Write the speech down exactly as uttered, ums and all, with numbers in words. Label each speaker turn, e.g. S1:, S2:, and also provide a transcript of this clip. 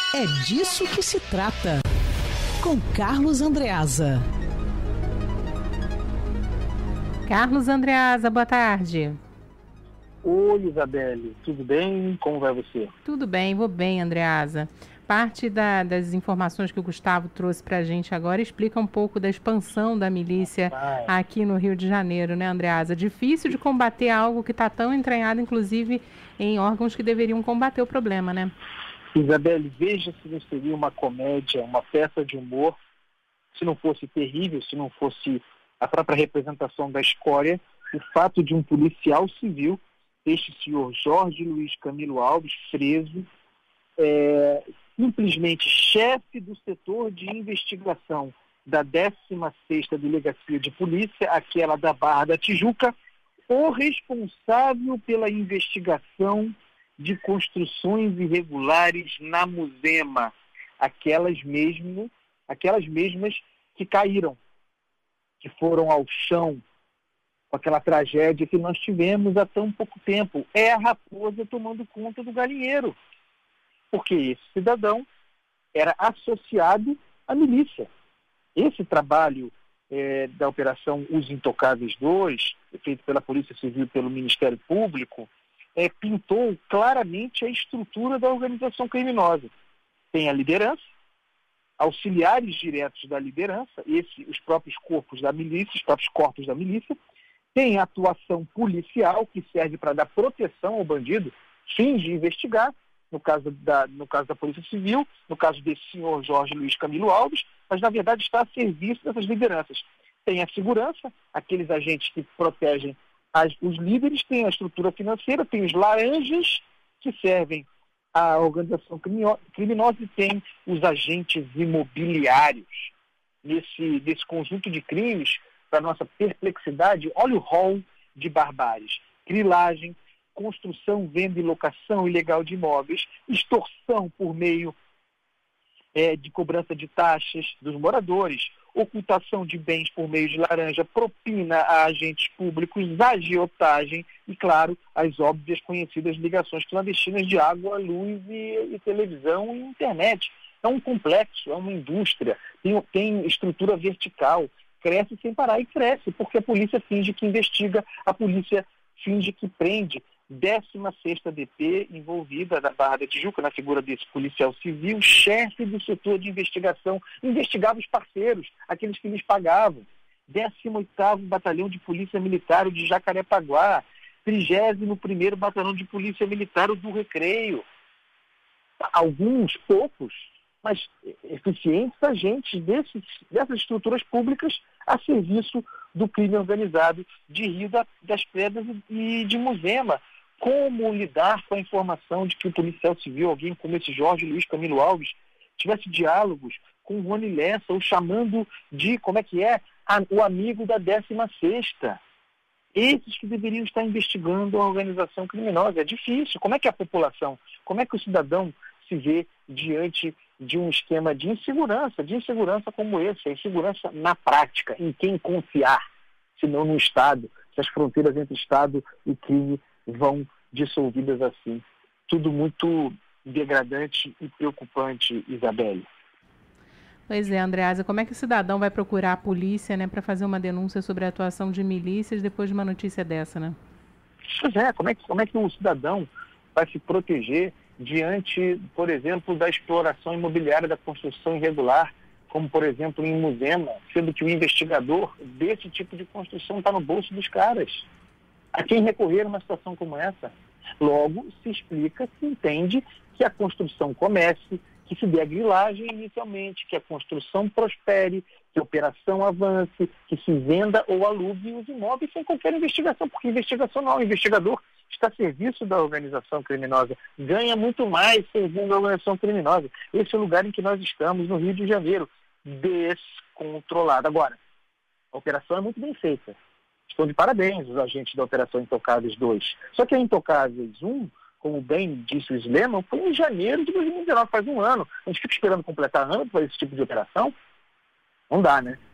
S1: É disso que se trata. Com Carlos Andreasa.
S2: Carlos Andreasa, boa tarde.
S3: Oi, Isabelle, tudo bem? Como vai você?
S2: Tudo bem, vou bem, Andreasa. Parte da, das informações que o Gustavo trouxe para a gente agora explica um pouco da expansão da milícia
S3: Ah,
S2: aqui no Rio de Janeiro, né, Andreasa? Difícil de combater algo que está tão entranhado, inclusive, em órgãos que deveriam combater o problema, né?
S3: Isabelle, veja se não seria uma comédia, uma peça de humor, se não fosse terrível, se não fosse a própria representação da escória, o fato de um policial civil, este senhor Jorge Luiz Camilo Alves, preso, é, simplesmente chefe do setor de investigação da décima sexta Delegacia de Polícia, aquela da Barra da Tijuca, o responsável pela investigação de construções irregulares na Muzema, aquelas, mesmo, aquelas mesmas que caíram, que foram ao chão, com aquela tragédia que nós tivemos há tão pouco tempo. É a raposa tomando conta do galinheiro. Porque esse cidadão era associado à milícia. Esse trabalho é, da Operação Os Intocáveis dois, feito pela Polícia Civil e pelo Ministério Público, é, pintou claramente a estrutura da organização criminosa. Tem a liderança, auxiliares diretos da liderança, esse, os próprios corpos da milícia, os próprios corpos da milícia, tem a atuação policial, que serve para dar proteção ao bandido, fins de investigar, no caso, da, no caso da Polícia Civil, no caso desse senhor Jorge Luiz Camilo Alves, mas na verdade está a serviço dessas lideranças. Tem a segurança, aqueles agentes que protegem as, os líderes, tem a estrutura financeira, tem os laranjas, que servem à organização criminosa, e tem os agentes imobiliários. Nesse, nesse conjunto de crimes, para nossa perplexidade, olha o rol de barbáries: grilagem, construção, venda e locação ilegal de imóveis, extorsão por meio é, de cobrança de taxas dos moradores, ocultação de bens por meio de laranja, propina a agentes públicos, agiotagem e, claro, as óbvias conhecidas ligações clandestinas de água, luz e, e televisão e internet. É um complexo, é uma indústria, tem, tem estrutura vertical, cresce sem parar e cresce, porque a polícia finge que investiga, a polícia finge que prende. décima sexta D P envolvida da Barra da Tijuca, na figura desse policial civil, chefe do setor de investigação, investigava os parceiros, aqueles que lhes pagavam. décimo oitavo Batalhão de Polícia Militar de Jacarepaguá, trigésimo primeiro Batalhão de Polícia Militar do Recreio. Alguns, poucos, mas eficientes agentes desses, dessas estruturas públicas a serviço do crime organizado de Rio da, das Pedras e de Muzema. Como lidar com a informação de que o policial civil, alguém como esse Jorge Luiz Camilo Alves, tivesse diálogos com o Rony Lessa, ou chamando de, como é que é, a, o amigo da décima sexta? Esses que deveriam estar investigando a organização criminosa. É difícil. Como é que a população, como é que o cidadão se vê diante de um esquema de insegurança, de insegurança como esse, a insegurança na prática, em quem confiar, se não no Estado, se as fronteiras entre Estado e crime vão dissolvidas assim. Tudo muito degradante e preocupante, Isabelle.
S2: Pois é, Andreasa, como é que o cidadão vai procurar a polícia, né, para fazer uma denúncia sobre a atuação de milícias depois de uma notícia dessa, né?
S3: Pois é, como é que, como é que o cidadão vai se proteger diante, por exemplo, da exploração imobiliária da construção irregular, como, por exemplo, em Muzema, sendo que o investigador desse tipo de construção está no bolso dos caras? A quem recorrer numa situação como essa? Logo, se explica, se entende que a construção comece, que se dê a grilagem inicialmente, que a construção prospere, que a operação avance, que se venda ou alugue os imóveis sem qualquer investigação, porque investigação não, o investigador está a serviço da organização criminosa, ganha muito mais servindo a organização criminosa. Esse é o lugar em que nós estamos, no Rio de Janeiro, descontrolado. Agora, a operação é muito bem feita. Estão de parabéns os agentes da Operação Intocáveis dois. Só que a Intocáveis um, como bem disse o Sleman, foi em janeiro de dois mil e dezenove, faz um ano. A gente fica esperando completar ano para esse tipo de operação? Não dá, né?